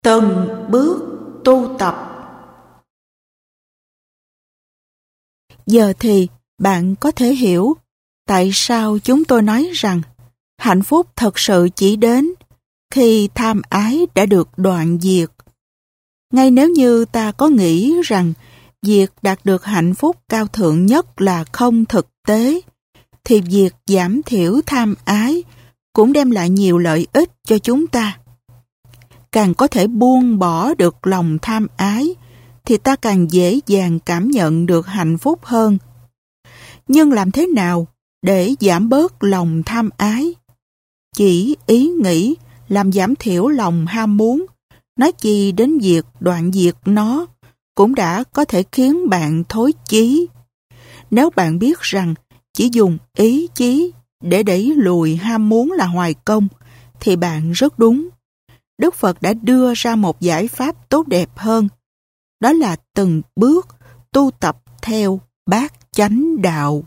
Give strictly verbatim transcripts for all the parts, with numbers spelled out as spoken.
Từng bước tu tập. Giờ thì bạn có thể hiểu tại sao chúng tôi nói rằng hạnh phúc thật sự chỉ đến khi tham ái đã được đoạn diệt. Ngay nếu như ta có nghĩ rằng việc đạt được hạnh phúc cao thượng nhất là không thực tế, thì việc giảm thiểu tham ái cũng đem lại nhiều lợi ích cho chúng ta. Càng có thể buông bỏ được lòng tham ái, thì ta càng dễ dàng cảm nhận được hạnh phúc hơn. Nhưng làm thế nào để giảm bớt lòng tham ái? Chỉ ý nghĩ làm giảm thiểu lòng ham muốn, nói chi đến việc đoạn diệt nó, cũng đã có thể khiến bạn thối chí. Nếu bạn biết rằng chỉ dùng ý chí để đẩy lùi ham muốn là hoài công, thì bạn rất đúng. Đức Phật đã đưa ra một giải pháp tốt đẹp hơn. Đó là từng bước tu tập theo bát chánh đạo.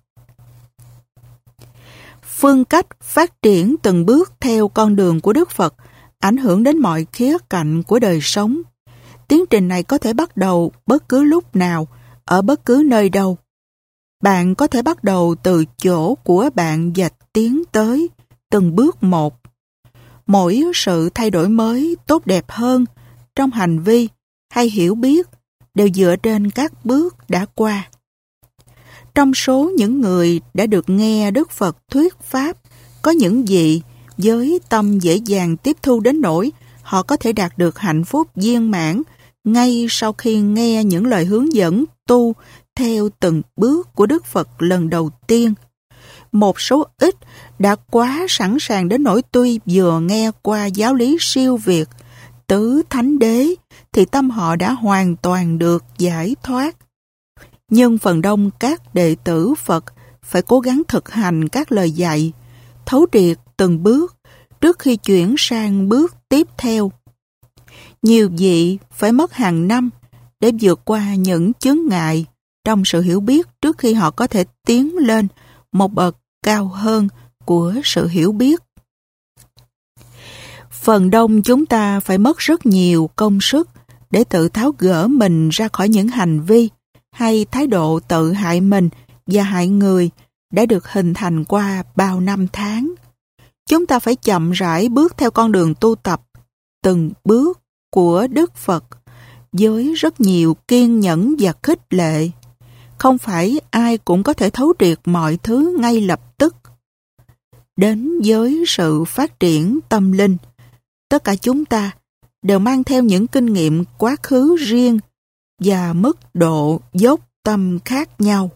Phương cách phát triển từng bước theo con đường của Đức Phật ảnh hưởng đến mọi khía cạnh của đời sống. Tiến trình này có thể bắt đầu bất cứ lúc nào, ở bất cứ nơi đâu. Bạn có thể bắt đầu từ chỗ của bạn và tiến tới từng bước một. Mỗi sự thay đổi mới tốt đẹp hơn trong hành vi hay hiểu biết đều dựa trên các bước đã qua. Trong số những người đã được nghe Đức Phật thuyết pháp, có những vị với tâm dễ dàng tiếp thu đến nỗi họ có thể đạt được hạnh phúc viên mãn ngay sau khi nghe những lời hướng dẫn tu theo từng bước của Đức Phật lần đầu tiên. Một số ít đã quá sẵn sàng đến nỗi tuy vừa nghe qua giáo lý siêu việt tứ thánh đế thì tâm họ đã hoàn toàn được giải thoát. Nhưng phần đông các đệ tử Phật phải cố gắng thực hành các lời dạy, thấu triệt từng bước trước khi chuyển sang bước tiếp theo. Nhiều vị phải mất hàng năm để vượt qua những chướng ngại trong sự hiểu biết trước khi họ có thể tiến lên một bậc cao hơn của sự hiểu biết. Phần đông chúng ta phải mất rất nhiều công sức để tự tháo gỡ mình ra khỏi những hành vi hay thái độ tự hại mình và hại người đã được hình thành qua bao năm tháng. Chúng ta phải chậm rãi bước theo con đường tu tập từng bước của Đức Phật với rất nhiều kiên nhẫn và khích lệ. Không phải ai cũng có thể thấu triệt mọi thứ ngay lập tức. Đến với sự phát triển tâm linh, tất cả chúng ta đều mang theo những kinh nghiệm quá khứ riêng và mức độ dốc tâm khác nhau.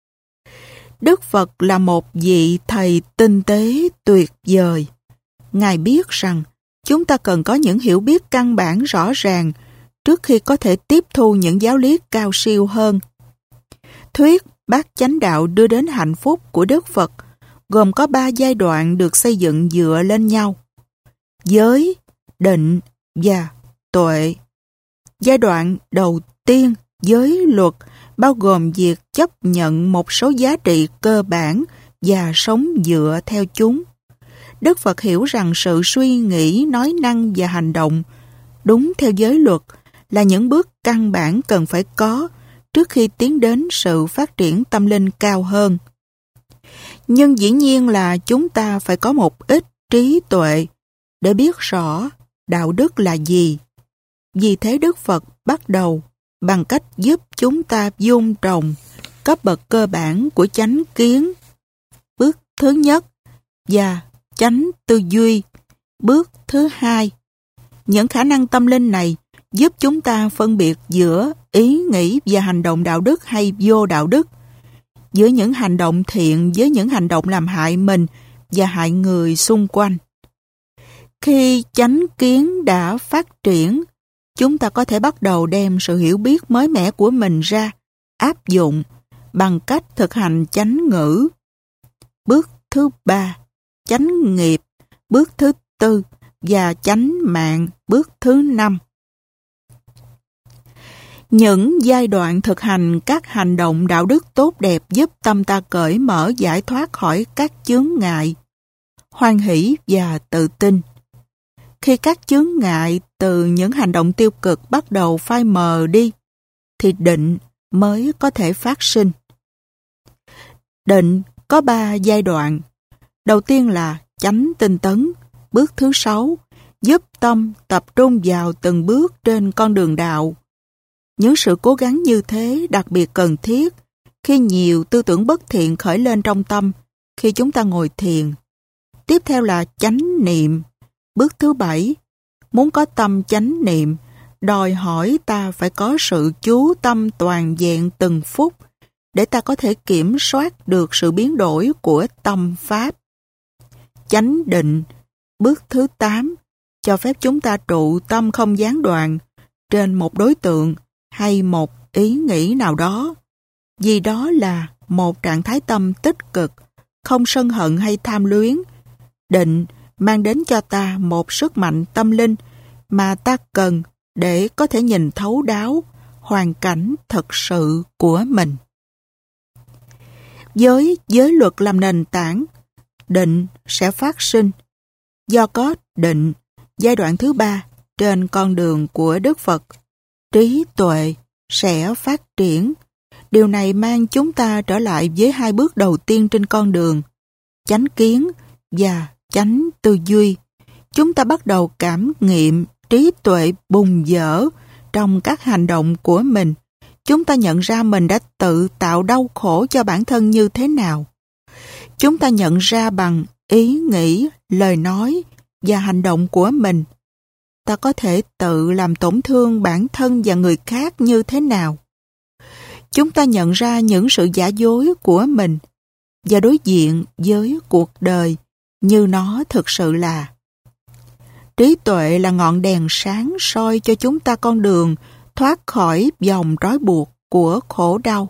Đức Phật là một vị thầy tinh tế tuyệt vời. Ngài biết rằng chúng ta cần có những hiểu biết căn bản rõ ràng trước khi có thể tiếp thu những giáo lý cao siêu hơn. Thuyết bát chánh đạo đưa đến hạnh phúc của Đức Phật gồm có ba giai đoạn được xây dựng dựa lên nhau: giới, định và tuệ. Giai đoạn đầu tiên, giới luật, bao gồm việc chấp nhận một số giá trị cơ bản và sống dựa theo chúng. Đức Phật hiểu rằng sự suy nghĩ, nói năng và hành động đúng theo giới luật là những bước căn bản cần phải có trước khi tiến đến sự phát triển tâm linh cao hơn. Nhưng dĩ nhiên là chúng ta phải có một ít trí tuệ để biết rõ đạo đức là gì. Vì thế Đức Phật bắt đầu bằng cách giúp chúng ta vun trồng cấp bậc cơ bản của chánh kiến, bước thứ nhất, và chánh tư duy, bước thứ hai. Những khả năng tâm linh này giúp chúng ta phân biệt giữa ý nghĩ và hành động đạo đức hay vô đạo đức, giữa những hành động thiện với những hành động làm hại mình và hại người xung quanh. Khi chánh kiến đã phát triển, chúng ta có thể bắt đầu đem sự hiểu biết mới mẻ của mình ra, áp dụng bằng cách thực hành chánh ngữ. Bước thứ ba, chánh nghiệp, bước thứ tư, và chánh mạng, bước thứ năm. Những giai đoạn thực hành các hành động đạo đức tốt đẹp giúp tâm ta cởi mở giải thoát khỏi các chướng ngại, hoan hỷ và tự tin. Khi các chướng ngại từ những hành động tiêu cực bắt đầu phai mờ đi, thì định mới có thể phát sinh. Định có ba giai đoạn. Đầu tiên là chánh tinh tấn, bước thứ sáu, giúp tâm tập trung vào từng bước trên con đường đạo. Những sự cố gắng như thế đặc biệt cần thiết khi nhiều tư tưởng bất thiện khởi lên trong tâm khi chúng ta ngồi thiền. Tiếp theo là chánh niệm, bước thứ bảy. Muốn có tâm chánh niệm, đòi hỏi ta phải có sự chú tâm toàn vẹn từng phút để ta có thể kiểm soát được sự biến đổi của tâm pháp. Chánh định, bước thứ tám, cho phép chúng ta trụ tâm không gián đoạn trên một đối tượng hay một ý nghĩ nào đó, vì đó là một trạng thái tâm tích cực, không sân hận hay tham luyến. Định mang đến cho ta một sức mạnh tâm linh mà ta cần để có thể nhìn thấu đáo hoàn cảnh thật sự của mình. Với giới luật làm nền tảng, định sẽ phát sinh. Do có định, giai đoạn thứ ba trên con đường của Đức Phật, trí tuệ sẽ phát triển. Điều này mang chúng ta trở lại với hai bước đầu tiên trên con đường, chánh kiến và chánh tư duy. Chúng ta bắt đầu cảm nghiệm trí tuệ bùng dở trong các hành động của mình. Chúng ta nhận ra mình đã tự tạo đau khổ cho bản thân như thế nào. Chúng ta nhận ra bằng ý nghĩ, lời nói và hành động của mình, ta có thể tự làm tổn thương bản thân và người khác như thế nào. Chúng ta nhận ra những sự giả dối của mình và đối diện với cuộc đời như nó thực sự là. Trí tuệ là ngọn đèn sáng soi cho chúng ta con đường thoát khỏi vòng trói buộc của khổ đau.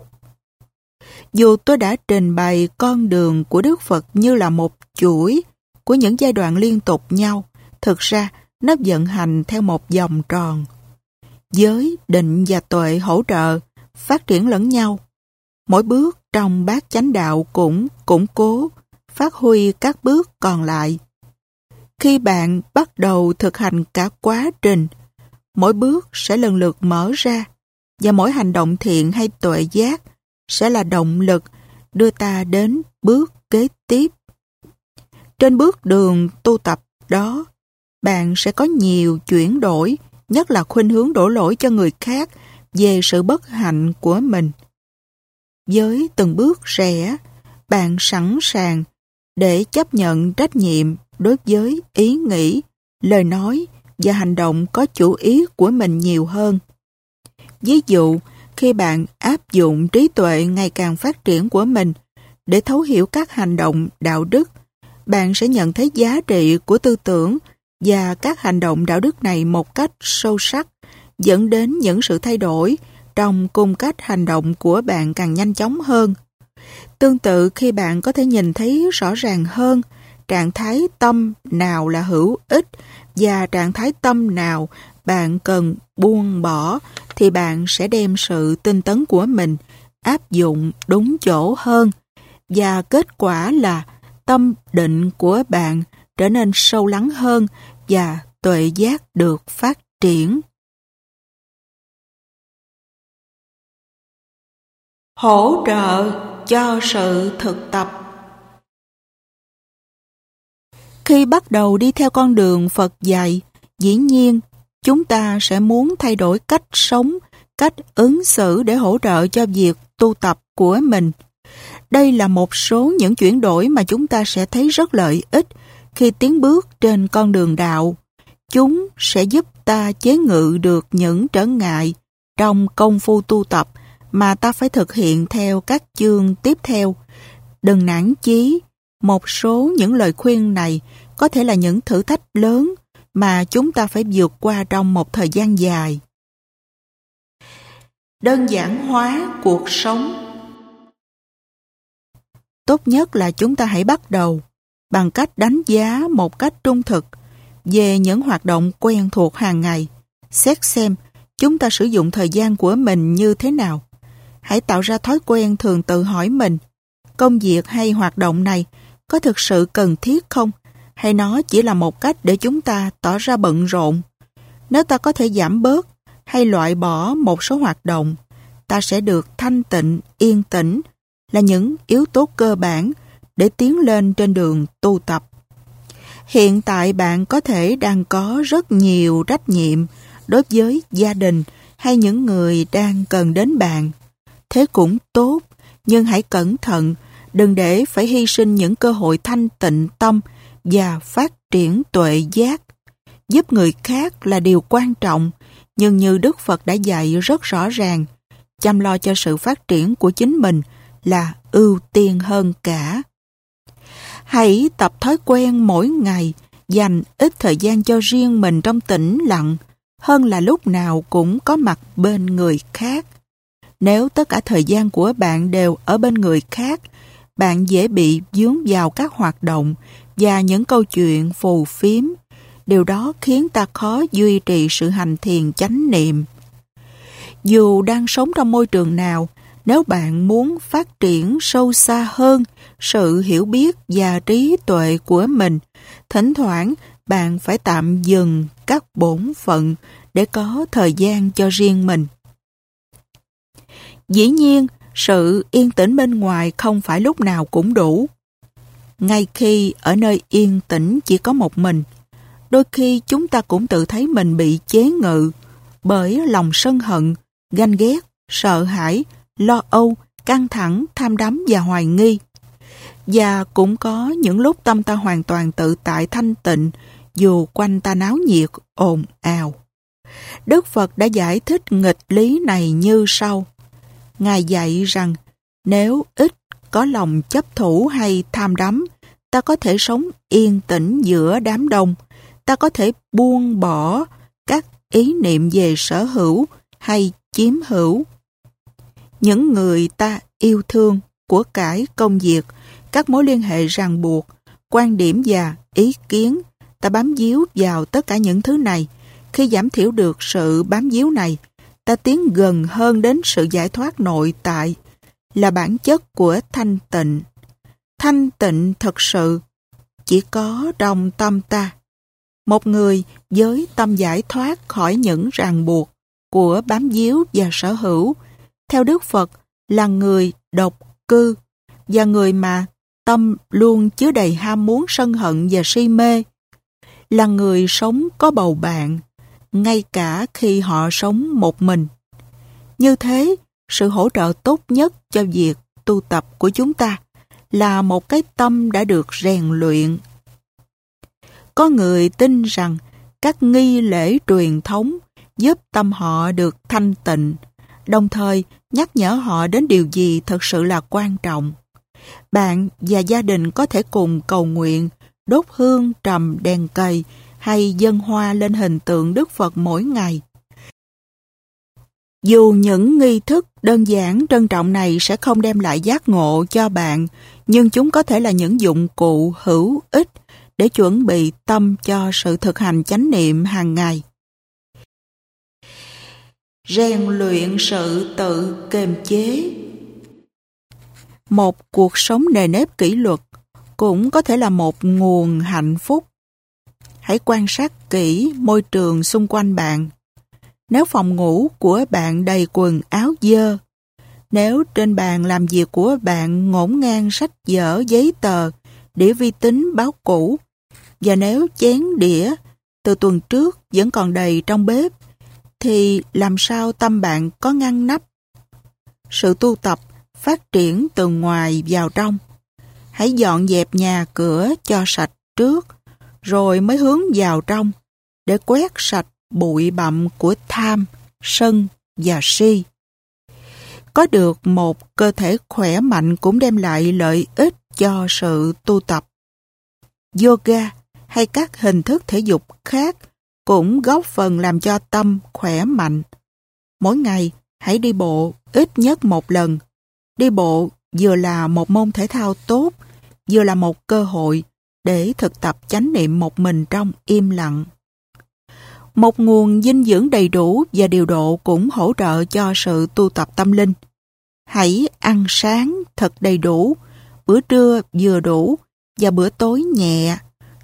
Dù tôi đã trình bày con đường của Đức Phật như là một chuỗi của những giai đoạn liên tục nhau, thực ra nó vận hành theo một vòng tròn. Giới, định và tuệ hỗ trợ, phát triển lẫn nhau. Mỗi bước trong bát chánh đạo cũng củng cố, phát huy các bước còn lại. Khi bạn bắt đầu thực hành cả quá trình, mỗi bước sẽ lần lượt mở ra, và mỗi hành động thiện hay tuệ giác sẽ là động lực đưa ta đến bước kế tiếp. Trên bước đường tu tập đó, bạn sẽ có nhiều chuyển đổi, nhất là khuynh hướng đổ lỗi cho người khác về sự bất hạnh của mình. Với từng bước rẽ, bạn sẵn sàng để chấp nhận trách nhiệm đối với ý nghĩ, lời nói và hành động có chủ ý của mình nhiều hơn. Ví dụ, khi bạn áp dụng trí tuệ ngày càng phát triển của mình để thấu hiểu các hành động đạo đức, bạn sẽ nhận thấy giá trị của tư tưởng và các hành động đạo đức này một cách sâu sắc, dẫn đến những sự thay đổi trong cung cách hành động của bạn càng nhanh chóng hơn. Tương tự, khi bạn có thể nhìn thấy rõ ràng hơn trạng thái tâm nào là hữu ích và trạng thái tâm nào bạn cần buông bỏ, thì bạn sẽ đem sự tinh tấn của mình áp dụng đúng chỗ hơn, và kết quả là tâm định của bạn trở nên sâu lắng hơn và tuệ giác được phát triển. Hỗ trợ cho sự thực tập. Khi bắt đầu đi theo con đường Phật dạy, dĩ nhiên chúng ta sẽ muốn thay đổi cách sống, cách ứng xử để hỗ trợ cho việc tu tập của mình. Đây là một số những chuyển đổi mà chúng ta sẽ thấy rất lợi ích khi tiến bước trên con đường đạo. Chúng sẽ giúp ta chế ngự được những trở ngại trong công phu tu tập mà ta phải thực hiện theo các chương tiếp theo. Đừng nản chí, một số những lời khuyên này có thể là những thử thách lớn mà chúng ta phải vượt qua trong một thời gian dài. Đơn giản hóa cuộc sống. Tốt nhất là chúng ta hãy bắt đầu bằng cách đánh giá một cách trung thực về những hoạt động quen thuộc hàng ngày, xét xem chúng ta sử dụng thời gian của mình như thế nào. Hãy tạo ra thói quen thường tự hỏi mình, công việc hay hoạt động này có thực sự cần thiết không? hay nó chỉ là một cách để chúng ta tỏ ra bận rộn? Nếu ta có thể giảm bớt hay loại bỏ một số hoạt động, ta sẽ được thanh tịnh, yên tĩnh, là những yếu tố cơ bản để tiến lên trên đường tu tập. Hiện tại bạn có thể đang có rất nhiều trách nhiệm đối với gia đình hay những người đang cần đến bạn. Thế cũng tốt, nhưng hãy cẩn thận, đừng để phải hy sinh những cơ hội thanh tịnh tâm và phát triển tuệ giác. Giúp người khác là điều quan trọng, nhưng như Đức Phật đã dạy rất rõ ràng, chăm lo cho sự phát triển của chính mình là ưu tiên hơn cả. Hãy tập thói quen mỗi ngày dành ít thời gian cho riêng mình trong tĩnh lặng, hơn là lúc nào cũng có mặt bên người khác. Nếu tất cả thời gian của bạn đều ở bên người khác, bạn dễ bị vướng vào các hoạt động và những câu chuyện phù phiếm. Điều đó khiến ta khó duy trì sự hành thiền chánh niệm. Dù đang sống trong môi trường nào, nếu bạn muốn phát triển sâu xa hơn sự hiểu biết và trí tuệ của mình, thỉnh thoảng bạn phải tạm dừng các bổn phận để có thời gian cho riêng mình. Dĩ nhiên, sự yên tĩnh bên ngoài không phải lúc nào cũng đủ. Ngay khi ở nơi yên tĩnh chỉ có một mình, đôi khi chúng ta cũng tự thấy mình bị chế ngự bởi lòng sân hận, ganh ghét, sợ hãi, lo âu, căng thẳng, tham đắm và hoài nghi. Và cũng có những lúc tâm ta hoàn toàn tự tại thanh tịnh, dù quanh ta náo nhiệt, ồn ào. Đức Phật đã giải thích nghịch lý này như sau. Ngài dạy rằng, nếu ít có lòng chấp thủ hay tham đắm, ta có thể sống yên tĩnh giữa đám đông, ta có thể buông bỏ các ý niệm về sở hữu hay chiếm hữu. Những người ta yêu thương, của cải, công việc, các mối liên hệ ràng buộc, quan điểm và ý kiến, ta bám víu vào tất cả những thứ này. Khi giảm thiểu được sự bám víu này, ta tiến gần hơn đến sự giải thoát nội tại, là bản chất của thanh tịnh. Thanh tịnh thật sự chỉ có trong tâm ta. Một người với tâm giải thoát khỏi những ràng buộc của bám víu và sở hữu, theo Đức Phật, là người độc cư, và người mà tâm luôn chứa đầy ham muốn, sân hận và si mê, là người sống có bầu bạn, ngay cả khi họ sống một mình. Như thế, sự hỗ trợ tốt nhất cho việc tu tập của chúng ta là một cái tâm đã được rèn luyện. Có người tin rằng các nghi lễ truyền thống giúp tâm họ được thanh tịnh, đồng thời nhắc nhở họ đến điều gì thật sự là quan trọng. Bạn và gia đình có thể cùng cầu nguyện, đốt hương, trầm đèn cầy hay dâng hoa lên hình tượng Đức Phật mỗi ngày. Dù những nghi thức đơn giản trân trọng này sẽ không đem lại giác ngộ cho bạn, nhưng chúng có thể là những dụng cụ hữu ích để chuẩn bị tâm cho sự thực hành chánh niệm hàng ngày. Rèn luyện sự tự kiềm chế. Một cuộc sống nề nếp kỷ luật cũng có thể là một nguồn hạnh phúc. Hãy quan sát kỹ môi trường xung quanh bạn. Nếu phòng ngủ của bạn đầy quần áo dơ, nếu trên bàn làm việc của bạn ngổn ngang sách vở, giấy tờ, đĩa vi tính, báo cũ, và nếu chén đĩa từ tuần trước vẫn còn đầy trong bếp, thì làm sao tâm bạn có ngăn nắp? Sự tu tập phát triển từ ngoài vào trong. Hãy dọn dẹp nhà cửa cho sạch trước, rồi mới hướng vào trong, để quét sạch bụi bặm của tham, sân và si. Có được một cơ thể khỏe mạnh cũng đem lại lợi ích cho sự tu tập. Yoga hay các hình thức thể dục khác cũng góp phần làm cho tâm khỏe mạnh. Mỗi ngày, hãy đi bộ ít nhất một lần. Đi bộ vừa là một môn thể thao tốt, vừa là một cơ hội để thực tập chánh niệm một mình trong im lặng. Một nguồn dinh dưỡng đầy đủ và điều độ cũng hỗ trợ cho sự tu tập tâm linh. Hãy ăn sáng thật đầy đủ, bữa trưa vừa đủ và bữa tối nhẹ.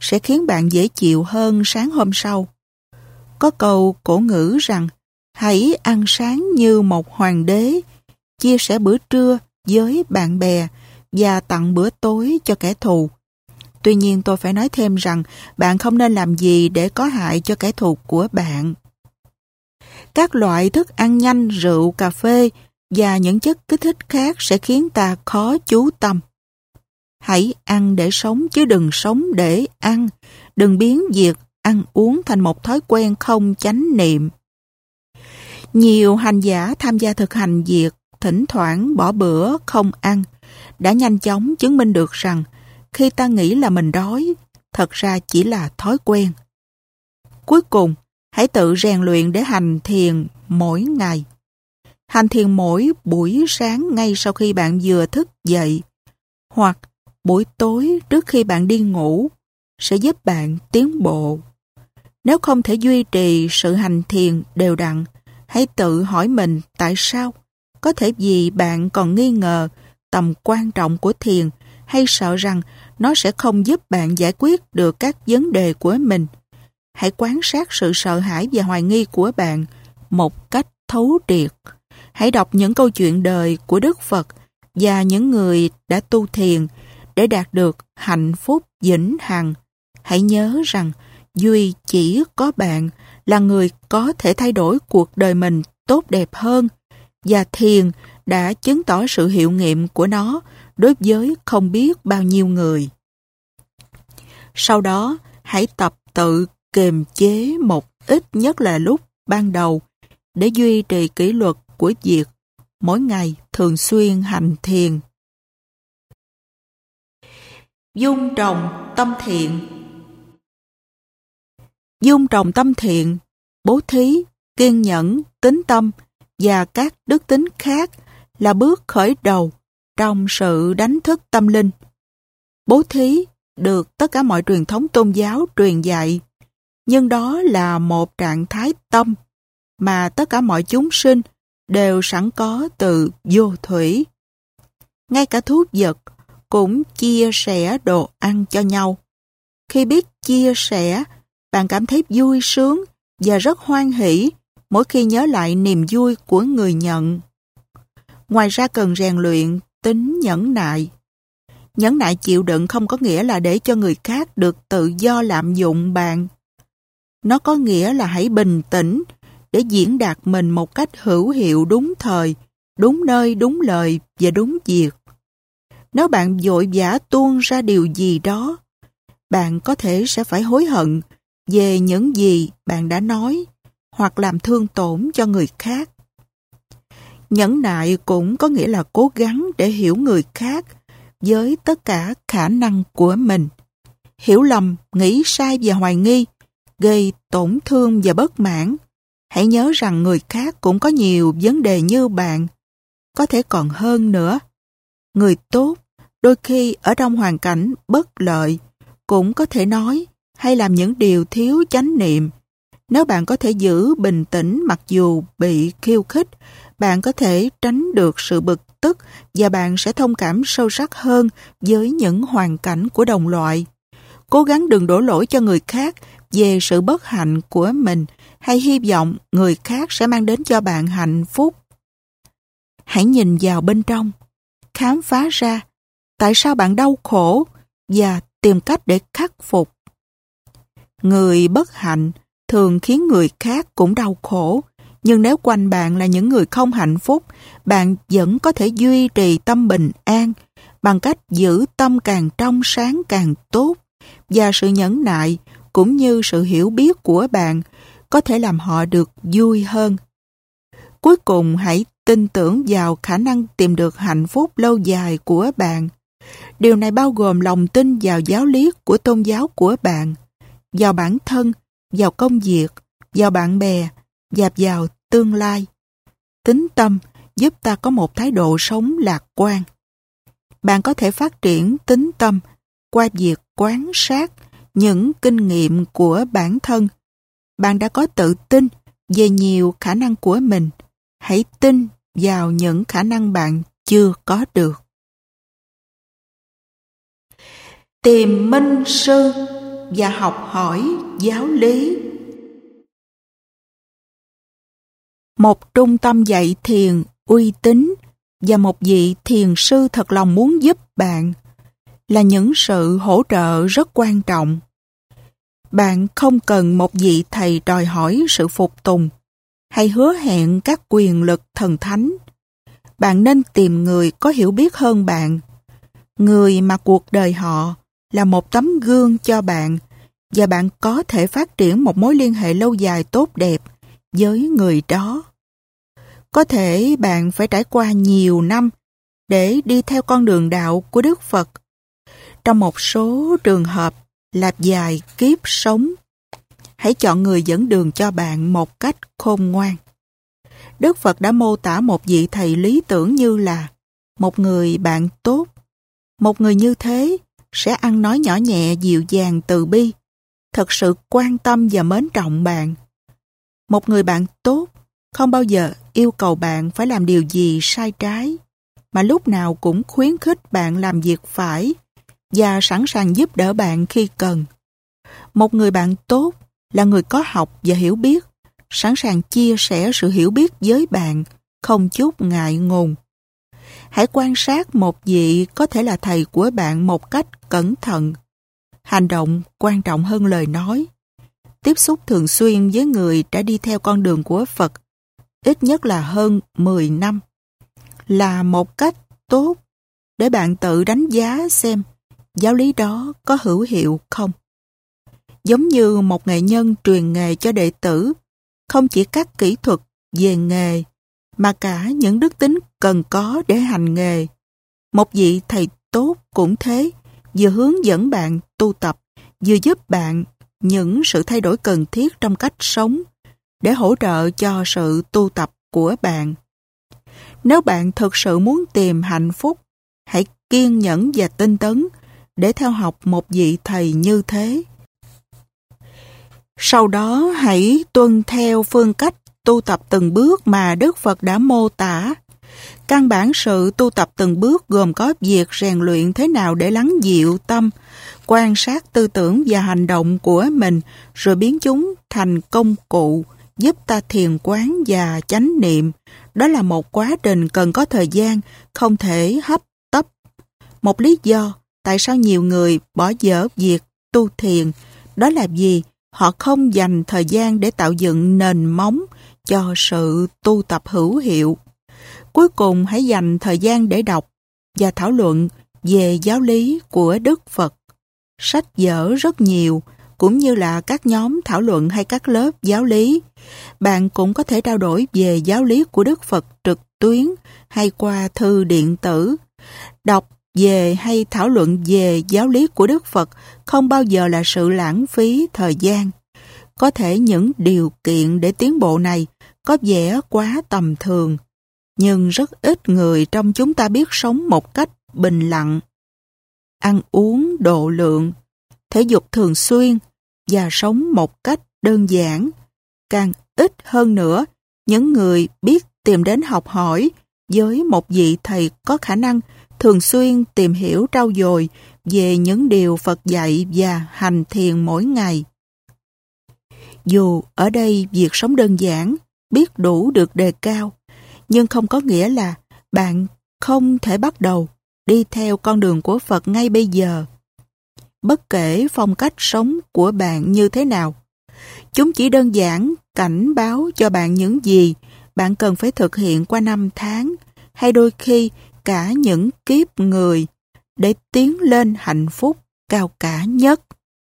sẽ khiến bạn dễ chịu hơn sáng hôm sau. Có câu cổ ngữ rằng hãy ăn sáng như một hoàng đế, chia sẻ bữa trưa với bạn bè và tặng bữa tối cho kẻ thù. Tuy nhiên tôi phải nói thêm rằng bạn không nên làm gì để có hại cho kẻ thù của bạn. Các loại thức ăn nhanh, rượu, cà phê và những chất kích thích khác sẽ khiến ta khó chú tâm. Hãy ăn để sống chứ đừng sống để ăn. Đừng biến việc ăn uống thành một thói quen không chánh niệm. Nhiều hành giả tham gia thực hành việc thỉnh thoảng bỏ bữa không ăn đã nhanh chóng chứng minh được rằng khi ta nghĩ là mình đói, thật ra chỉ là thói quen. Cuối cùng, hãy tự rèn luyện để hành thiền mỗi ngày. Hành thiền mỗi buổi sáng ngay sau khi bạn vừa thức dậy, hoặc buổi tối trước khi bạn đi ngủ, sẽ giúp bạn tiến bộ. Nếu không thể duy trì sự hành thiền đều đặn, hãy tự hỏi mình tại sao. Có thể vì bạn còn nghi ngờ tầm quan trọng của thiền hay sợ rằng nó sẽ không giúp bạn giải quyết được các vấn đề của mình. Hãy quan sát sự sợ hãi và hoài nghi của bạn một cách thấu triệt. Hãy đọc những câu chuyện đời của Đức Phật và những người đã tu thiền để đạt được hạnh phúc vĩnh hằng. Hãy nhớ rằng duy chỉ có bạn là người có thể thay đổi cuộc đời mình tốt đẹp hơn, và thiền đã chứng tỏ sự hiệu nghiệm của nó đối với không biết bao nhiêu người. Sau đó, hãy tập tự kiềm chế một ít, nhất là lúc ban đầu, để duy trì kỷ luật của việc mỗi ngày thường xuyên hành thiền. Dung trồng tâm thiện. Dung trồng tâm thiện, bố thí, kiên nhẫn, tín tâm và các đức tính khác là bước khởi đầu trong sự đánh thức tâm linh. Bố thí được tất cả mọi truyền thống tôn giáo truyền dạy, nhưng đó là một trạng thái tâm mà tất cả mọi chúng sinh đều sẵn có từ vô thủy. Ngay cả thú vật cũng chia sẻ đồ ăn cho nhau. Khi biết chia sẻ, bạn cảm thấy vui sướng và rất hoan hỷ mỗi khi nhớ lại niềm vui của người nhận. Ngoài ra cần rèn luyện tính nhẫn nại. Nhẫn nại chịu đựng không có nghĩa là để cho người khác được tự do lạm dụng bạn. Nó có nghĩa là hãy bình tĩnh để diễn đạt mình một cách hữu hiệu, đúng thời, đúng nơi, đúng lời và đúng việc. Nếu bạn vội vã tuôn ra điều gì đó, bạn có thể sẽ phải hối hận về những gì bạn đã nói hoặc làm thương tổn cho người khác. Nhẫn nại cũng có nghĩa là cố gắng để hiểu người khác với tất cả khả năng của mình. Hiểu lầm, nghĩ sai và hoài nghi gây tổn thương và bất mãn. Hãy nhớ rằng người khác cũng có nhiều vấn đề như bạn, có thể còn hơn nữa. Người tốt đôi khi ở trong hoàn cảnh bất lợi cũng có thể nói hay làm những điều thiếu chánh niệm. Nếu bạn có thể giữ bình tĩnh mặc dù bị khiêu khích, bạn có thể tránh được sự bực tức và bạn sẽ thông cảm sâu sắc hơn với những hoàn cảnh của đồng loại. Cố gắng đừng đổ lỗi cho người khác về sự bất hạnh của mình, hay hy vọng người khác sẽ mang đến cho bạn hạnh phúc. Hãy nhìn vào bên trong, khám phá ra tại sao bạn đau khổ và tìm cách để khắc phục. Người bất hạnh thường khiến người khác cũng đau khổ, nhưng nếu quanh bạn là những người không hạnh phúc, bạn vẫn có thể duy trì tâm bình an bằng cách giữ tâm càng trong sáng càng tốt, và sự nhẫn nại cũng như sự hiểu biết của bạn có thể làm họ được vui hơn. Cuối cùng, hãy tin tưởng vào khả năng tìm được hạnh phúc lâu dài của bạn. Điều này bao gồm lòng tin vào giáo lý của tôn giáo của bạn, vào bản thân, vào công việc, vào bạn bè và vào tương lai. Tín tâm giúp ta có một thái độ sống lạc quan. Bạn có thể phát triển tín tâm qua việc quan sát những kinh nghiệm của bản thân. Bạn đã có tự tin về nhiều khả năng của mình. Hãy tin vào những khả năng bạn chưa có được. Tìm minh sư và học hỏi giáo lý. Một trung tâm dạy thiền uy tín và một vị thiền sư thật lòng muốn giúp bạn là những sự hỗ trợ rất quan trọng. Bạn không cần một vị thầy đòi hỏi sự phục tùng hay hứa hẹn các quyền lực thần thánh. Bạn nên tìm người có hiểu biết hơn bạn, người mà cuộc đời họ là một tấm gương cho bạn và bạn có thể phát triển một mối liên hệ lâu dài tốt đẹp với người đó. Có thể bạn phải trải qua nhiều năm để đi theo con đường đạo của Đức Phật. Trong một số trường hợp là vài kiếp sống. Hãy chọn người dẫn đường cho bạn một cách khôn ngoan. Đức Phật đã mô tả một vị thầy lý tưởng như là một người bạn tốt. Một người như thế sẽ ăn nói nhỏ nhẹ, dịu dàng, từ bi, thật sự quan tâm và mến trọng bạn. Một người bạn tốt không bao giờ yêu cầu bạn phải làm điều gì sai trái, mà lúc nào cũng khuyến khích bạn làm việc phải và sẵn sàng giúp đỡ bạn khi cần. Một người bạn tốt là người có học và hiểu biết, sẵn sàng chia sẻ sự hiểu biết với bạn, không chút ngại ngùng. Hãy quan sát một vị có thể là thầy của bạn một cách cẩn thận. Hành động quan trọng hơn lời nói. Tiếp xúc thường xuyên với người đã đi theo con đường của Phật, ít nhất là hơn mười năm, là một cách tốt để bạn tự đánh giá xem giáo lý đó có hữu hiệu không. Giống như một nghệ nhân truyền nghề cho đệ tử, không chỉ các kỹ thuật về nghề, mà cả những đức tính cần có để hành nghề. Một vị thầy tốt cũng thế, vừa hướng dẫn bạn tu tập, vừa giúp bạn những sự thay đổi cần thiết trong cách sống, để hỗ trợ cho sự tu tập của bạn. Nếu bạn thực sự muốn tìm hạnh phúc, hãy kiên nhẫn và tinh tấn để theo học một vị thầy như thế. Sau đó hãy tuân theo phương cách tu tập từng bước mà Đức Phật đã mô tả. Căn bản sự tu tập từng bước gồm có việc rèn luyện thế nào để lắng dịu tâm, quan sát tư tưởng và hành động của mình, rồi biến chúng thành công cụ giúp ta thiền quán và chánh niệm. Đó là một quá trình cần có thời gian, không thể hấp tấp. Một lý do tại sao nhiều người bỏ dở việc tu thiền, đó là vì họ không dành thời gian để tạo dựng nền móng cho sự tu tập hữu hiệu. Cuối cùng hãy dành thời gian để đọc và thảo luận về giáo lý của Đức Phật. Sách vở rất nhiều, cũng như là các nhóm thảo luận hay các lớp giáo lý. Bạn cũng có thể trao đổi về giáo lý của Đức Phật trực tuyến hay qua thư điện tử. Đọc về hay thảo luận về giáo lý của Đức Phật không bao giờ là sự lãng phí thời gian. Có thể những điều kiện để tiến bộ này có vẻ quá tầm thường, nhưng rất ít người trong chúng ta biết sống một cách bình lặng. Ăn uống độ lượng, thể dục thường xuyên và sống một cách đơn giản. Càng ít hơn nữa, những người biết tìm đến học hỏi với một vị thầy có khả năng thường xuyên tìm hiểu trau dồi về những điều Phật dạy và hành thiền mỗi ngày. Dù ở đây việc sống đơn giản, biết đủ được đề cao, nhưng không có nghĩa là bạn không thể bắt đầu đi theo con đường của Phật ngay bây giờ. Bất kể phong cách sống của bạn như thế nào, chúng chỉ đơn giản cảnh báo cho bạn những gì bạn cần phải thực hiện qua năm tháng, hay đôi khi cả những kiếp người, để tiến lên hạnh phúc cao cả nhất.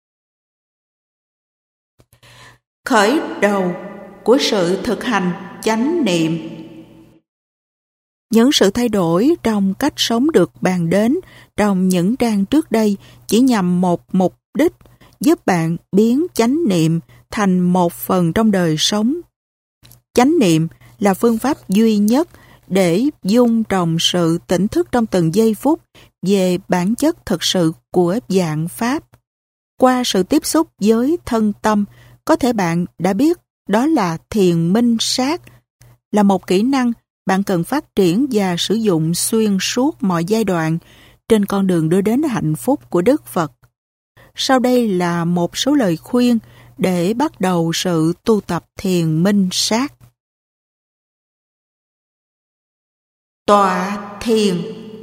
Khởi đầu của sự thực hành chánh niệm. Những sự thay đổi trong cách sống được bàn đến trong những trang trước đây chỉ nhằm một mục đích, giúp bạn biến chánh niệm thành một phần trong đời sống. Chánh niệm là phương pháp duy nhất để dung trồng sự tỉnh thức trong từng giây phút về bản chất thực sự của vạn pháp. Qua sự tiếp xúc với thân tâm, có thể bạn đã biết đó là thiền minh sát, là một kỹ năng bạn cần phát triển và sử dụng xuyên suốt mọi giai đoạn trên con đường đưa đến hạnh phúc của Đức Phật. Sau đây là một số lời khuyên để bắt đầu sự tu tập thiền minh sát. Tọa thiền.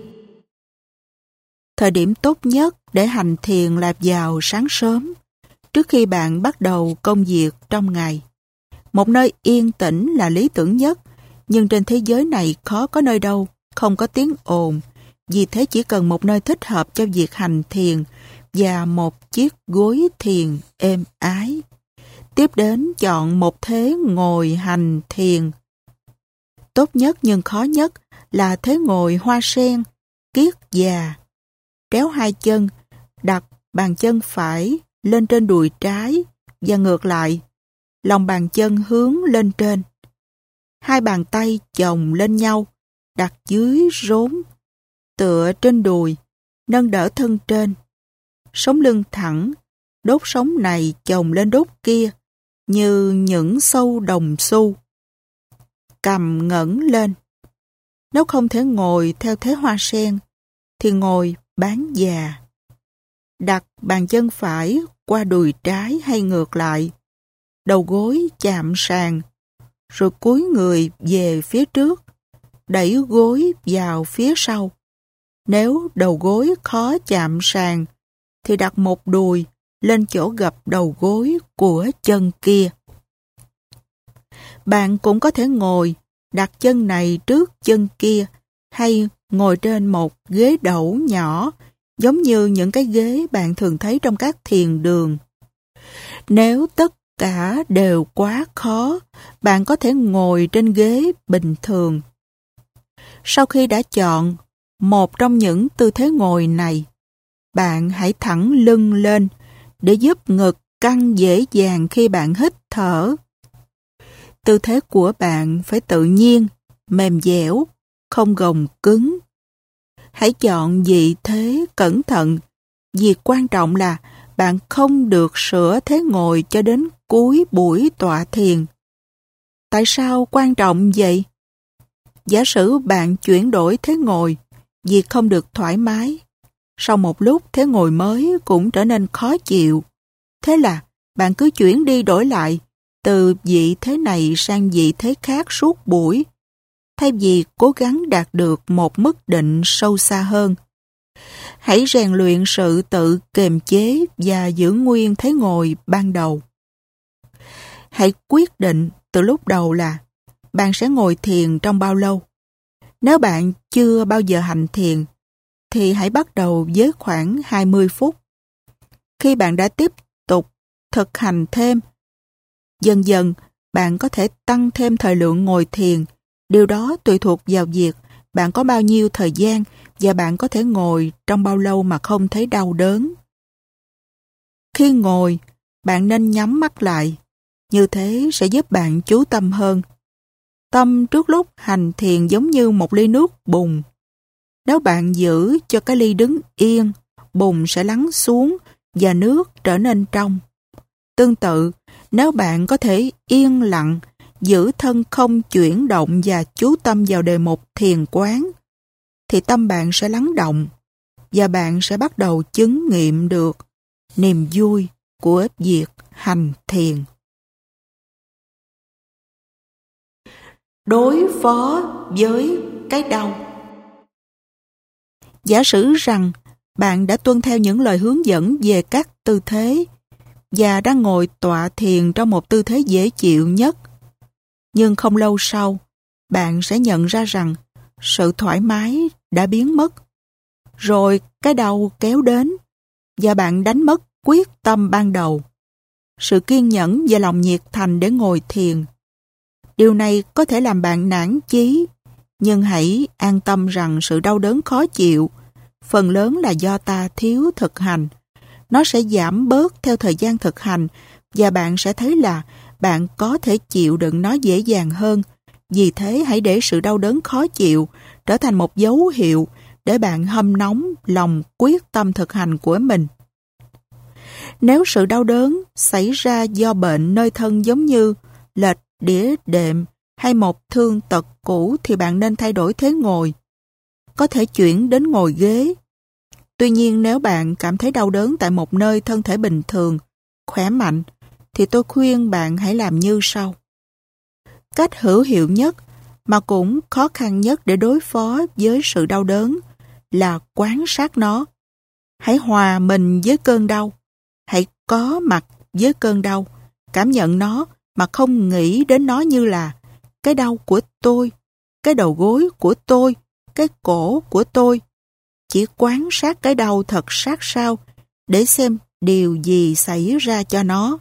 Thời điểm tốt nhất để hành thiền là vào sáng sớm, trước khi bạn bắt đầu công việc trong ngày. Một nơi yên tĩnh là lý tưởng nhất, nhưng trên thế giới này khó có nơi đâu không có tiếng ồn. Vì thế chỉ cần một nơi thích hợp cho việc hành thiền và một chiếc gối thiền êm ái. Tiếp đến chọn một thế ngồi hành thiền. Tốt nhất nhưng khó nhất là thế ngồi hoa sen, kiết già. Kéo hai chân, đặt bàn chân phải lên trên đùi trái và ngược lại, lòng bàn chân hướng lên trên. Hai bàn tay chồng lên nhau, đặt dưới rốn, tựa trên đùi, nâng đỡ thân trên. Sống lưng thẳng, đốt sống này chồng lên đốt kia, như những sâu đồng xu. Cằm ngẩng lên. Nếu không thể ngồi theo thế hoa sen, thì ngồi bán già. Đặt bàn chân phải qua đùi trái hay ngược lại, đầu gối chạm sàn, rồi cúi người về phía trước, đẩy gối vào phía sau. Nếu đầu gối khó chạm sàn, thì đặt một đùi lên chỗ gập đầu gối của chân kia. Bạn cũng có thể ngồi, đặt chân này trước chân kia, hay ngồi trên một ghế đẩu nhỏ, giống như những cái ghế bạn thường thấy trong các thiền đường. Nếu tất cả đều quá khó, bạn có thể ngồi trên ghế bình thường. Sau khi đã chọn một trong những tư thế ngồi này, bạn hãy thẳng lưng lên để giúp ngực căng dễ dàng khi bạn hít thở. Tư thế của bạn phải tự nhiên, mềm dẻo, không gồng cứng. Hãy chọn vị thế cẩn thận. Việc quan trọng là bạn không được sửa thế ngồi cho đến cuối buổi tọa thiền. Tại sao quan trọng vậy? Giả sử bạn chuyển đổi thế ngồi, việc không được thoải mái. Sau một lúc thế ngồi mới cũng trở nên khó chịu. Thế là bạn cứ chuyển đi đổi lại, từ vị thế này sang vị thế khác suốt buổi, thay vì cố gắng đạt được một mức định sâu xa hơn. Hãy rèn luyện sự tự kiềm chế và giữ nguyên thế ngồi ban đầu. Hãy quyết định từ lúc đầu là bạn sẽ ngồi thiền trong bao lâu. Nếu bạn chưa bao giờ hành thiền, thì hãy bắt đầu với khoảng hai mươi phút. Khi bạn đã tiếp tục thực hành thêm, dần dần bạn có thể tăng thêm thời lượng ngồi thiền. Điều đó tùy thuộc vào việc bạn có bao nhiêu thời gian và bạn có thể ngồi trong bao lâu mà không thấy đau đớn. Khi ngồi, bạn nên nhắm mắt lại. Như thế sẽ giúp bạn chú tâm hơn. Tâm trước lúc hành thiền giống như một ly nước bùn. Nếu bạn giữ cho cái ly đứng yên, bùn sẽ lắng xuống và nước trở nên trong. Tương tự, nếu bạn có thể yên lặng, giữ thân không chuyển động và chú tâm vào đề mục thiền quán, thì tâm bạn sẽ lắng động và bạn sẽ bắt đầu chứng nghiệm được niềm vui của việc hành thiền. Đối phó với cái đau. Giả sử rằng bạn đã tuân theo những lời hướng dẫn về các tư thế và đang ngồi tọa thiền trong một tư thế dễ chịu nhất. Nhưng không lâu sau, bạn sẽ nhận ra rằng sự thoải mái đã biến mất. Rồi cái đau kéo đến và bạn đánh mất quyết tâm ban đầu, sự kiên nhẫn và lòng nhiệt thành để ngồi thiền. Điều này có thể làm bạn nản chí, nhưng hãy an tâm rằng sự đau đớn khó chịu phần lớn là do ta thiếu thực hành. Nó sẽ giảm bớt theo thời gian thực hành và bạn sẽ thấy là bạn có thể chịu đựng nó dễ dàng hơn. Vì thế hãy để sự đau đớn khó chịu trở thành một dấu hiệu để bạn hâm nóng lòng quyết tâm thực hành của mình. Nếu sự đau đớn xảy ra do bệnh nơi thân giống như lệch đĩa đệm hay một thương tật cũ thì bạn nên thay đổi thế ngồi. Có thể chuyển đến ngồi ghế. Tuy nhiên nếu bạn cảm thấy đau đớn tại một nơi thân thể bình thường, khỏe mạnh, thì tôi khuyên bạn hãy làm như sau. Cách hữu hiệu nhất mà cũng khó khăn nhất để đối phó với sự đau đớn là quan sát nó. Hãy hòa mình với cơn đau. Hãy có mặt với cơn đau. Cảm nhận nó mà không nghĩ đến nó như là cái đau của tôi, cái đầu gối của tôi, cái cổ của tôi. Chỉ quan sát cái đau thật sát sao để xem điều gì xảy ra cho nó.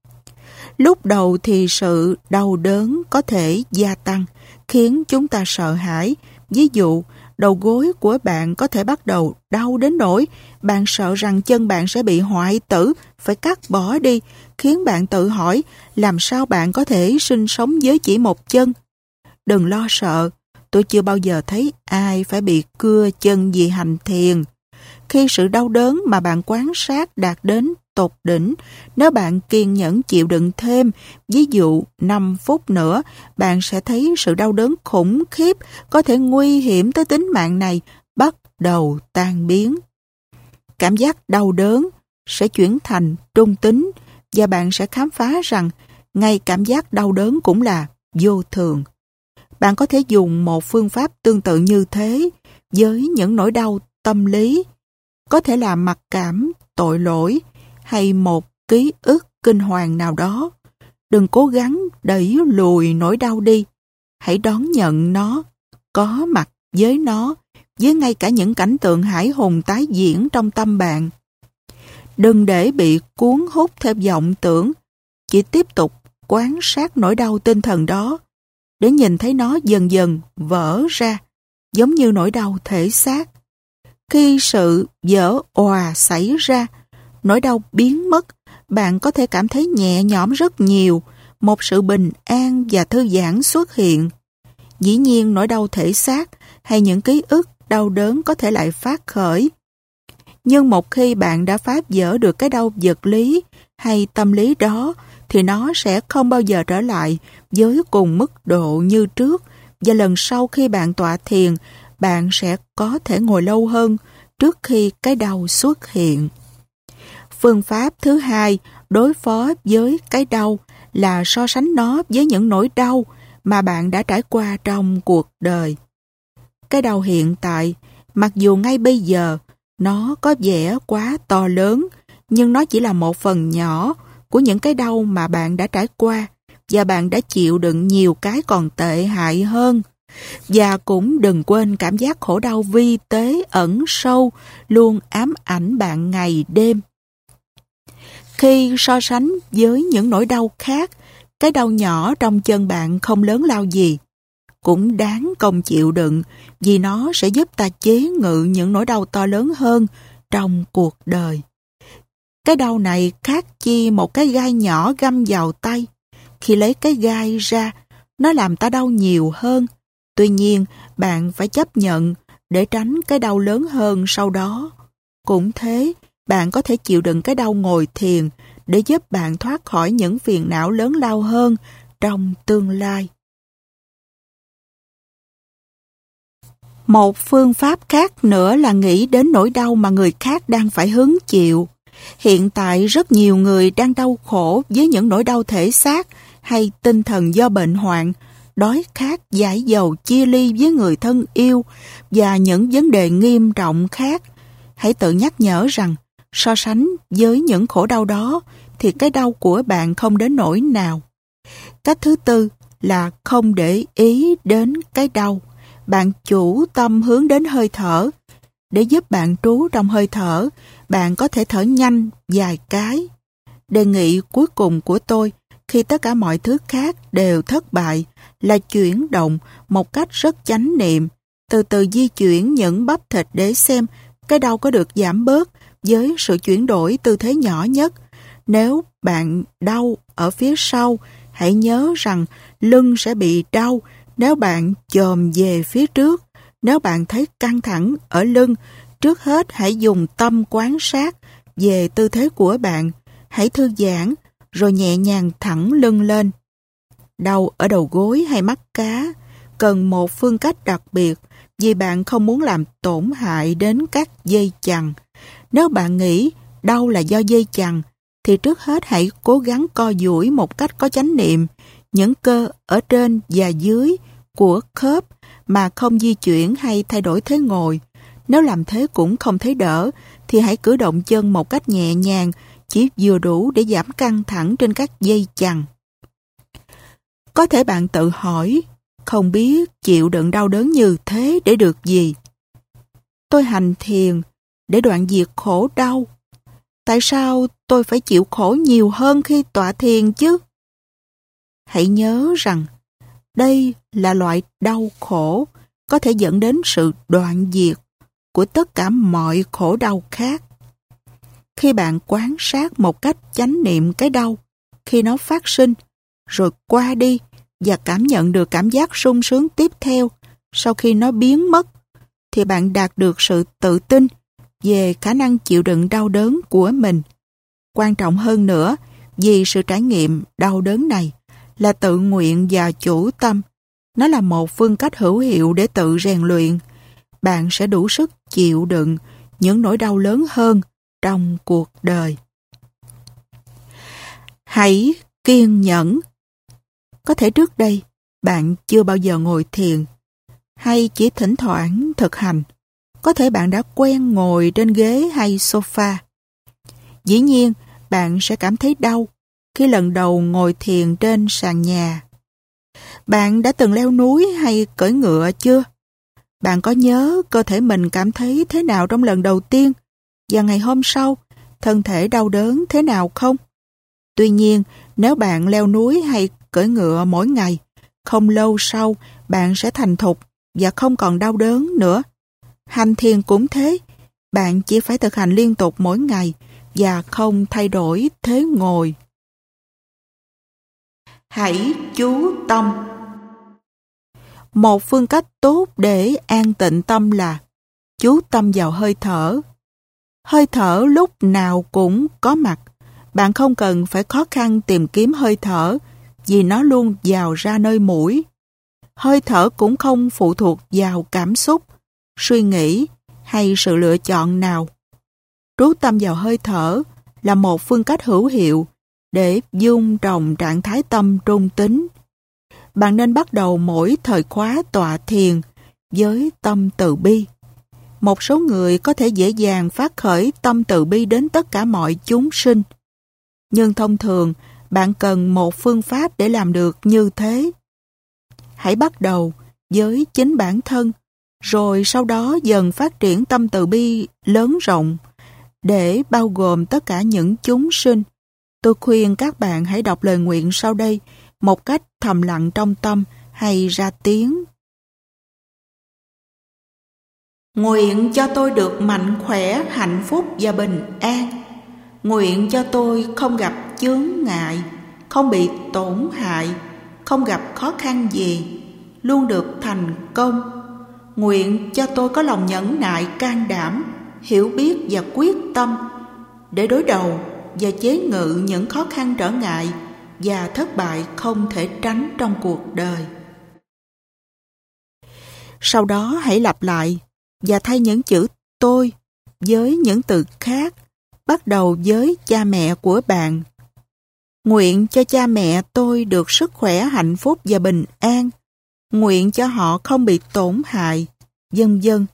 Lúc đầu thì sự đau đớn có thể gia tăng, khiến chúng ta sợ hãi. Ví dụ, đầu gối của bạn có thể bắt đầu đau đến nỗi bạn sợ rằng chân bạn sẽ bị hoại tử, phải cắt bỏ đi, khiến bạn tự hỏi làm sao bạn có thể sinh sống với chỉ một chân. Đừng lo sợ, tôi chưa bao giờ thấy ai phải bị cưa chân vì hành thiền. Khi sự đau đớn mà bạn quan sát đạt đến tột đỉnh, nếu bạn kiên nhẫn chịu đựng thêm, ví dụ năm phút nữa, bạn sẽ thấy sự đau đớn khủng khiếp, có thể nguy hiểm tới tính mạng này, bắt đầu tan biến. Cảm giác đau đớn sẽ chuyển thành trung tính, và bạn sẽ khám phá rằng ngay cảm giác đau đớn cũng là vô thường. Bạn có thể dùng một phương pháp tương tự như thế với những nỗi đau tâm lý, có thể là mặc cảm, tội lỗi hay một ký ức kinh hoàng nào đó. Đừng cố gắng đẩy lùi nỗi đau đi. Hãy đón nhận nó, có mặt với nó, với ngay cả những cảnh tượng hãi hùng tái diễn trong tâm bạn. Đừng để bị cuốn hút theo vọng tưởng, chỉ tiếp tục quan sát nỗi đau tinh thần đó, để nhìn thấy nó dần dần vỡ ra, giống như nỗi đau thể xác. Khi sự vỡ òa xảy ra, nỗi đau biến mất, bạn có thể cảm thấy nhẹ nhõm rất nhiều, một sự bình an và thư giãn xuất hiện. Dĩ nhiên nỗi đau thể xác hay những ký ức đau đớn có thể lại phát khởi. Nhưng một khi bạn đã phá vỡ được cái đau vật lý hay tâm lý đó, thì nó sẽ không bao giờ trở lại với cùng mức độ như trước, và lần sau khi bạn tọa thiền, bạn sẽ có thể ngồi lâu hơn trước khi cái đau xuất hiện. Phương pháp thứ hai đối phó với cái đau là so sánh nó với những nỗi đau mà bạn đã trải qua trong cuộc đời. Cái đau hiện tại, mặc dù ngay bây giờ nó có vẻ quá to lớn, nhưng nó chỉ là một phần nhỏ của những cái đau mà bạn đã trải qua, và bạn đã chịu đựng nhiều cái còn tệ hại hơn. Và cũng đừng quên cảm giác khổ đau vi tế ẩn sâu luôn ám ảnh bạn ngày đêm. Khi so sánh với những nỗi đau khác, cái đau nhỏ trong chân bạn không lớn lao gì, cũng đáng công chịu đựng, vì nó sẽ giúp ta chế ngự những nỗi đau to lớn hơn trong cuộc đời. Cái đau này khác chi một cái gai nhỏ găm vào tay. Khi lấy cái gai ra, nó làm ta đau nhiều hơn. Tuy nhiên, bạn phải chấp nhận để tránh cái đau lớn hơn sau đó. Cũng thế, bạn có thể chịu đựng cái đau ngồi thiền để giúp bạn thoát khỏi những phiền não lớn lao hơn trong tương lai. Một phương pháp khác nữa là nghĩ đến nỗi đau mà người khác đang phải hứng chịu. Hiện tại rất nhiều người đang đau khổ với những nỗi đau thể xác hay tinh thần do bệnh hoạn, đói khát, giải dầu, chia ly với người thân yêu và những vấn đề nghiêm trọng khác. Hãy tự nhắc nhở rằng so sánh với những khổ đau đó thì cái đau của bạn không đến nỗi nào. Cách thứ tư là không để ý đến cái đau. Bạn chủ tâm hướng đến hơi thở. Để giúp bạn trú trong hơi thở, bạn có thể thở nhanh vài cái. Đề nghị cuối cùng của tôi, khi tất cả mọi thứ khác đều thất bại, là chuyển động một cách rất chánh niệm, từ từ di chuyển những bắp thịt để xem cái đau có được giảm bớt với sự chuyển đổi tư thế nhỏ nhất. Nếu bạn đau ở phía sau, hãy nhớ rằng lưng sẽ bị đau nếu bạn chồm về phía trước. Nếu bạn thấy căng thẳng ở lưng, trước hết hãy dùng tâm quan sát về tư thế của bạn. Hãy thư giãn, rồi nhẹ nhàng thẳng lưng lên. Đau ở đầu gối hay mắt cá cần một phương cách đặc biệt, vì bạn không muốn làm tổn hại đến các dây chằng. Nếu bạn nghĩ đau là do dây chằng, thì trước hết hãy cố gắng co duỗi một cách có chánh niệm những cơ ở trên và dưới của khớp mà không di chuyển hay thay đổi thế ngồi. Nếu làm thế cũng không thấy đỡ, thì hãy cử động chân một cách nhẹ nhàng, chỉ vừa đủ để giảm căng thẳng trên các dây chằng. Có thể bạn tự hỏi, không biết chịu đựng đau đớn như thế để được gì? Tôi hành thiền để đoạn diệt khổ đau. Tại sao tôi phải chịu khổ nhiều hơn khi tọa thiền chứ? Hãy nhớ rằng đây là loại đau khổ có thể dẫn đến sự đoạn diệt của tất cả mọi khổ đau khác. Khi bạn quan sát một cách chánh niệm cái đau khi nó phát sinh, rồi qua đi và cảm nhận được cảm giác sung sướng tiếp theo sau khi nó biến mất, thì bạn đạt được sự tự tin về khả năng chịu đựng đau đớn của mình. Quan trọng hơn nữa, vì sự trải nghiệm đau đớn này là tự nguyện và chủ tâm, nó là một phương cách hữu hiệu để tự rèn luyện. Bạn sẽ đủ sức chịu đựng những nỗi đau lớn hơn trong cuộc đời. Hãy kiên nhẫn. Có thể trước đây bạn chưa bao giờ ngồi thiền, hay chỉ thỉnh thoảng thực hành. Có thể bạn đã quen ngồi trên ghế hay sofa. Dĩ nhiên, bạn sẽ cảm thấy đau khi lần đầu ngồi thiền trên sàn nhà. Bạn đã từng leo núi hay cưỡi ngựa chưa? Bạn có nhớ cơ thể mình cảm thấy thế nào trong lần đầu tiên, và ngày hôm sau, thân thể đau đớn thế nào không? Tuy nhiên, nếu bạn leo núi hay cưỡi ngựa mỗi ngày, không lâu sau bạn sẽ thành thục và không còn đau đớn nữa. Hành thiền cũng thế, bạn chỉ phải thực hành liên tục mỗi ngày và không thay đổi thế ngồi. Hãy chú tâm. Một phương cách tốt để an tịnh tâm là chú tâm vào hơi thở. Hơi thở lúc nào cũng có mặt. Bạn không cần phải khó khăn tìm kiếm hơi thở, vì nó luôn vào ra nơi mũi. Hơi thở cũng không phụ thuộc vào cảm xúc, suy nghĩ hay sự lựa chọn nào. Trú tâm vào hơi thở là một phương cách hữu hiệu để dung trồng trạng thái tâm trung tín. Bạn nên bắt đầu mỗi thời khóa tọa thiền với tâm từ bi. Một số người có thể dễ dàng phát khởi tâm từ bi đến tất cả mọi chúng sinh. Nhưng thông thường, bạn cần một phương pháp để làm được như thế. Hãy bắt đầu với chính bản thân, rồi sau đó dần phát triển tâm từ bi lớn rộng để bao gồm tất cả những chúng sinh. Tôi khuyên các bạn hãy đọc lời nguyện sau đây một cách thầm lặng trong tâm hay ra tiếng. Nguyện cho tôi được mạnh khỏe, hạnh phúc và bình an. Nguyện cho tôi không gặp chướng ngại, không bị tổn hại, không gặp khó khăn gì, luôn được thành công. Nguyện cho tôi có lòng nhẫn nại, can đảm, hiểu biết và quyết tâm để đối đầu và chế ngự những khó khăn trở ngại và thất bại không thể tránh trong cuộc đời. Sau đó hãy lặp lại và thay những chữ tôi với những từ khác, bắt đầu với cha mẹ của bạn. Nguyện cho cha mẹ tôi được sức khỏe, hạnh phúc và bình an. Nguyện cho họ không bị tổn hại, vân vân.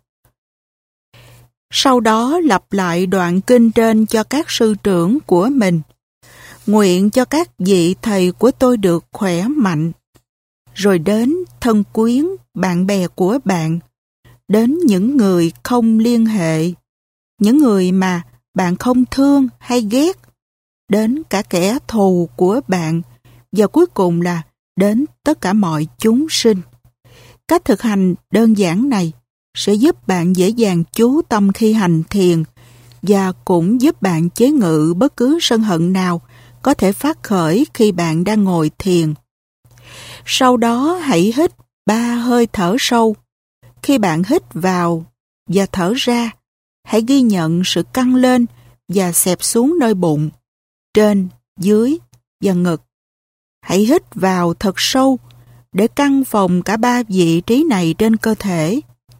Sau đó lặp lại đoạn kinh trên cho các sư trưởng của mình. Nguyện cho các vị thầy của tôi được khỏe mạnh. Rồi đến thân quyến, bạn bè của bạn. Đến những người không liên hệ. Những người mà bạn không thương hay ghét. Đến cả kẻ thù của bạn. Và cuối cùng là đến tất cả mọi chúng sinh. Cách thực hành đơn giản này sẽ giúp bạn dễ dàng chú tâm khi hành thiền và cũng giúp bạn chế ngự bất cứ sân hận nào có thể phát khởi khi bạn đang ngồi thiền. Sau đó hãy hít ba hơi thở sâu. Khi bạn hít vào và thở ra, hãy ghi nhận sự căng lên và xẹp xuống nơi bụng, trên, dưới và ngực. Hãy hít vào thật sâu để căng phồng cả ba vị trí này trên cơ thể.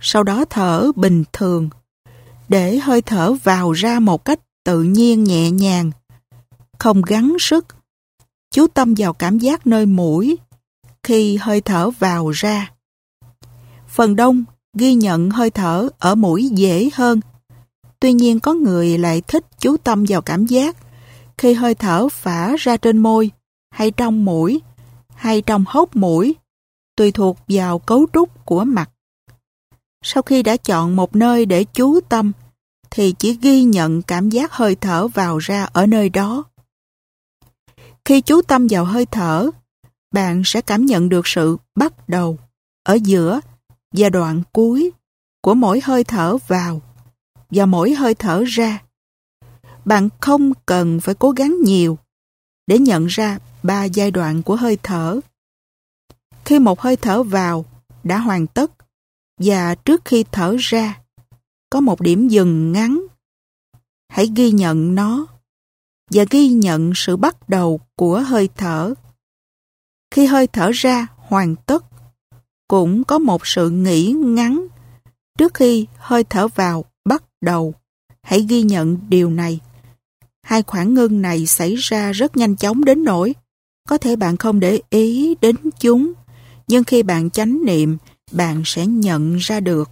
sau đó thở bình thường, để hơi thở vào ra một cách tự nhiên nhẹ nhàng, không gắng sức. Chú tâm vào cảm giác nơi mũi khi hơi thở vào ra. Phần đông ghi nhận hơi thở ở mũi dễ hơn. Tuy nhiên có người lại thích chú tâm vào cảm giác khi hơi thở phả ra trên môi, hay trong mũi, hay trong hốc mũi, tùy thuộc vào cấu trúc của mặt. Sau khi đã chọn một nơi để chú tâm, thì chỉ ghi nhận cảm giác hơi thở vào ra ở nơi đó. Khi chú tâm vào hơi thở, bạn sẽ cảm nhận được sự bắt đầu, ở giữa và đoạn cuối của mỗi hơi thở vào và mỗi hơi thở ra. Bạn không cần phải cố gắng nhiều để nhận ra ba giai đoạn của hơi thở. Khi một hơi thở vào đã hoàn tất và trước khi thở ra, có một điểm dừng ngắn. Hãy ghi nhận nó và ghi nhận sự bắt đầu của hơi thở. Khi hơi thở ra hoàn tất, cũng có một sự nghỉ ngắn trước khi hơi thở vào bắt đầu. Hãy ghi nhận điều này. Hai khoảng ngưng này xảy ra rất nhanh chóng đến nỗi có thể bạn không để ý đến chúng, nhưng khi bạn chánh niệm, bạn sẽ nhận ra được.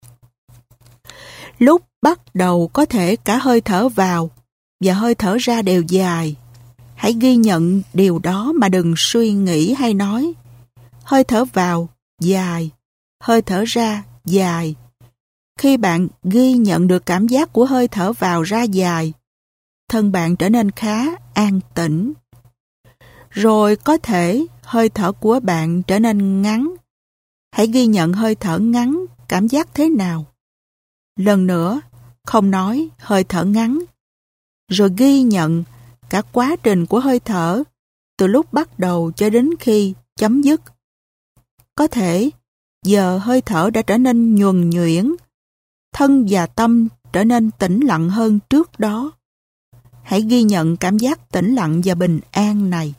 Lúc bắt đầu có thể cả hơi thở vào và hơi thở ra đều dài. Hãy ghi nhận điều đó mà đừng suy nghĩ hay nói. Hơi thở vào dài, hơi thở ra dài. Khi bạn ghi nhận được cảm giác của hơi thở vào ra dài, thân bạn trở nên khá an tĩnh. Rồi có thể hơi thở của bạn trở nên ngắn. Hãy ghi nhận hơi thở ngắn, cảm giác thế nào. Lần nữa, không nói hơi thở ngắn. Rồi ghi nhận cả quá trình của hơi thở, từ lúc bắt đầu cho đến khi chấm dứt. Có thể, giờ hơi thở đã trở nên nhuần nhuyễn, thân và tâm trở nên tĩnh lặng hơn trước đó. Hãy ghi nhận cảm giác tĩnh lặng và bình an này.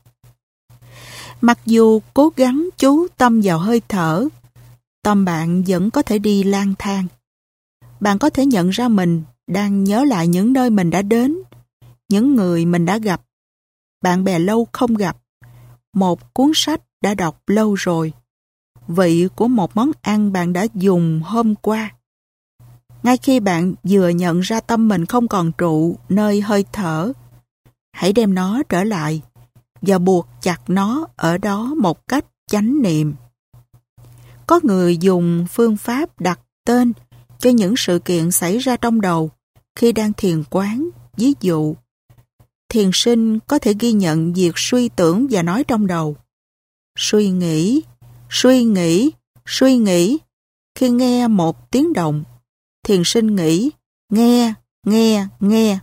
Mặc dù cố gắng chú tâm vào hơi thở, tâm bạn vẫn có thể đi lang thang. Bạn có thể nhận ra mình đang nhớ lại những nơi mình đã đến, những người mình đã gặp, bạn bè lâu không gặp, một cuốn sách đã đọc lâu rồi, vị của một món ăn bạn đã dùng hôm qua. Ngay khi bạn vừa nhận ra tâm mình không còn trụ nơi hơi thở, hãy đem nó trở lại và buộc chặt nó ở đó một cách chánh niệm. Có người dùng phương pháp đặt tên cho những sự kiện xảy ra trong đầu khi đang thiền quán. Ví dụ, thiền sinh có thể ghi nhận việc suy tưởng và nói trong đầu. Suy nghĩ, suy nghĩ, suy nghĩ. Khi nghe một tiếng động, thiền sinh nghĩ, nghe, nghe, nghe.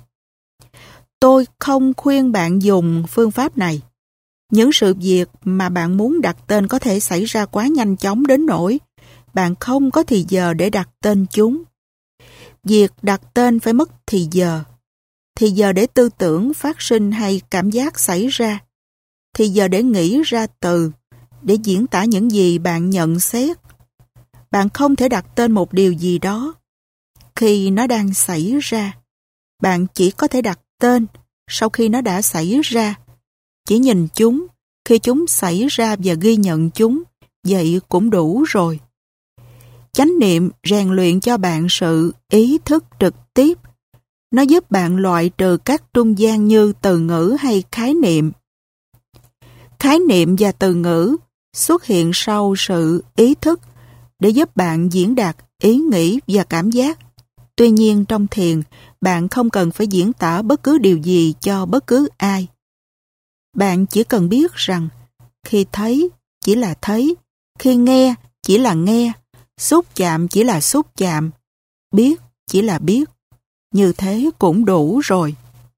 Tôi không khuyên bạn dùng phương pháp này. Những sự việc mà bạn muốn đặt tên có thể xảy ra quá nhanh chóng đến nỗi bạn không có thì giờ để đặt tên chúng. Việc đặt tên phải mất thì giờ. Thì giờ để tư tưởng phát sinh hay cảm giác xảy ra. Thì giờ để nghĩ ra từ, để diễn tả những gì bạn nhận xét. Bạn không thể đặt tên một điều gì đó khi nó đang xảy ra. Bạn chỉ có thể đặt tên sau khi nó đã xảy ra. Chỉ nhìn chúng khi chúng xảy ra và ghi nhận chúng, vậy cũng đủ rồi. Chánh niệm rèn luyện cho bạn sự ý thức trực tiếp. Nó giúp bạn loại trừ các trung gian như từ ngữ hay khái niệm. Khái niệm và từ ngữ xuất hiện sau sự ý thức để giúp bạn diễn đạt ý nghĩ và cảm giác. Tuy nhiên trong thiền, bạn không cần phải diễn tả bất cứ điều gì cho bất cứ ai. Bạn chỉ cần biết rằng khi thấy chỉ là thấy, khi nghe chỉ là nghe, xúc chạm chỉ là xúc chạm, biết chỉ là biết. Như thế cũng đủ rồi.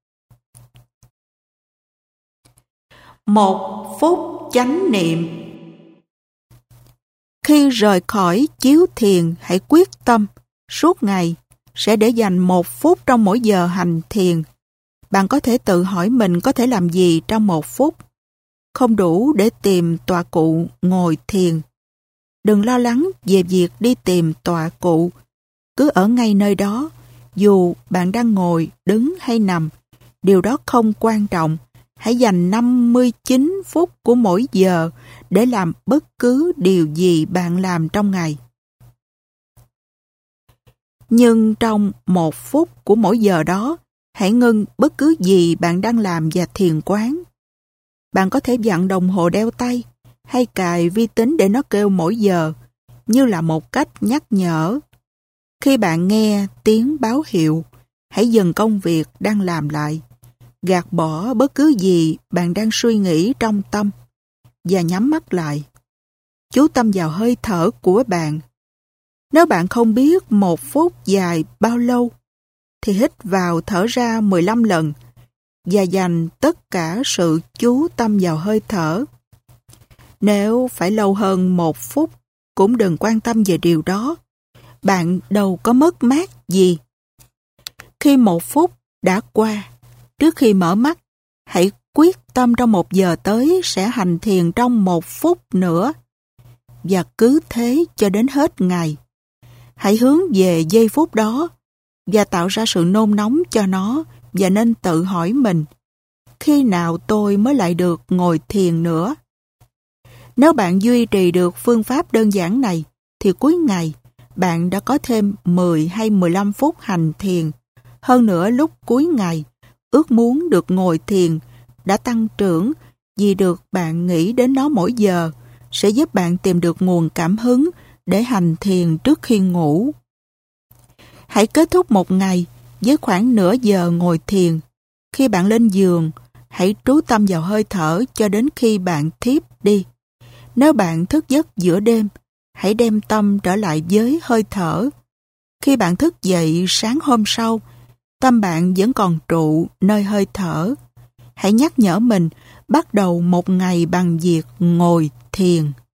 Một phút chánh niệm. Khi rời khỏi chiếu thiền, hãy quyết tâm suốt ngày sẽ để dành một phút trong mỗi giờ hành thiền. Bạn có thể tự hỏi mình có thể làm gì trong một phút. Không đủ để tìm tọa cụ ngồi thiền. Đừng lo lắng về việc đi tìm tọa cụ. Cứ ở ngay nơi đó, dù bạn đang ngồi, đứng hay nằm, điều đó không quan trọng. Hãy dành năm mươi chín phút của mỗi giờ để làm bất cứ điều gì bạn làm trong ngày. Nhưng trong một phút của mỗi giờ đó, hãy ngưng bất cứ gì bạn đang làm và thiền quán. Bạn có thể vặn đồng hồ đeo tay hay cài vi tính để nó kêu mỗi giờ, như là một cách nhắc nhở. Khi bạn nghe tiếng báo hiệu, hãy dừng công việc đang làm lại, gạt bỏ bất cứ gì bạn đang suy nghĩ trong tâm và nhắm mắt lại. Chú tâm vào hơi thở của bạn. Nếu bạn không biết một phút dài bao lâu, thì hít vào thở ra mười lăm lần và dành tất cả sự chú tâm vào hơi thở. Nếu phải lâu hơn một phút, cũng đừng quan tâm về điều đó. Bạn đâu có mất mát gì. Khi một phút đã qua, trước khi mở mắt, hãy quyết tâm trong một giờ tới sẽ hành thiền trong một phút nữa. Và cứ thế cho đến hết ngày. Hãy hướng về giây phút đó và tạo ra sự nôn nóng cho nó, và nên tự hỏi mình, khi nào tôi mới lại được ngồi thiền nữa? Nếu bạn duy trì được phương pháp đơn giản này, thì cuối ngày, bạn đã có thêm mười hay mười lăm phút hành thiền. Hơn nữa, lúc cuối ngày, ước muốn được ngồi thiền đã tăng trưởng vì được bạn nghĩ đến nó mỗi giờ, sẽ giúp bạn tìm được nguồn cảm hứng để hành thiền trước khi ngủ. Hãy kết thúc một ngày với khoảng nửa giờ ngồi thiền. Khi bạn lên giường, hãy trú tâm vào hơi thở cho đến khi bạn thiếp đi. Nếu bạn thức giấc giữa đêm, hãy đem tâm trở lại với hơi thở. Khi bạn thức dậy sáng hôm sau, tâm bạn vẫn còn trụ nơi hơi thở. Hãy nhắc nhở mình bắt đầu một ngày bằng việc ngồi thiền.